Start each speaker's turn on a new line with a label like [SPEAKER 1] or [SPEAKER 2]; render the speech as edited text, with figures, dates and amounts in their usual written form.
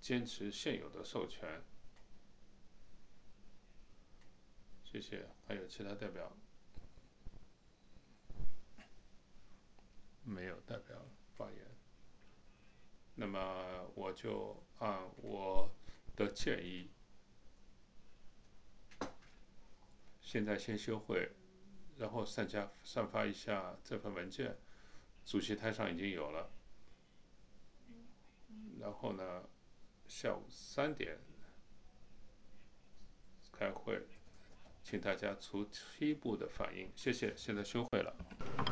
[SPEAKER 1] 坚持现有的授权。谢谢。还有其他代表？没有代表发言。那么我就按我的建议，现在先休会，然后散发一下这份文件，主席台上已经有了。然后呢，下午3点开会，请大家初步的反应。谢谢，现在休会了。